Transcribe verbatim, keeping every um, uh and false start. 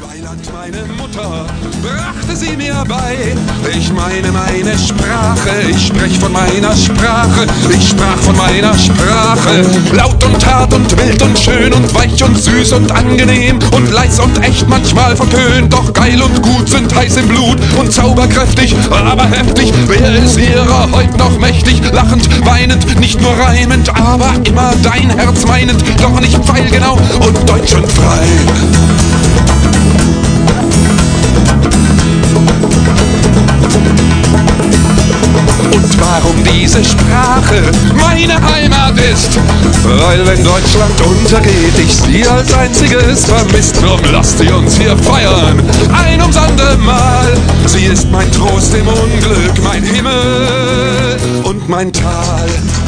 Weiland, meine Mutter, brachte sie mir bei. Ich meine meine Sprache, ich sprech von meiner Sprache, ich sprach von meiner Sprache. Laut und hart und wild und schön und weich und süß und angenehm und leis und echt, manchmal verpönt. Doch geil und gut, sind heiß im Blut und zauberkräftig, aber heftig. Wer ist ihrer heut noch mächtig? Lachend, weinend, nicht nur reimend, aber immer dein Herz meinend. Doch nicht pfeilgenau und deutsch und frei. Und warum diese Sprache meine Heimat ist? Weil wenn Deutschland untergeht, ich sie als einziges vermisst. Drum lasst sie uns hier feiern, ein ums andere Mal. Sie ist mein Trost im Unglück, mein Himmel und mein Tal.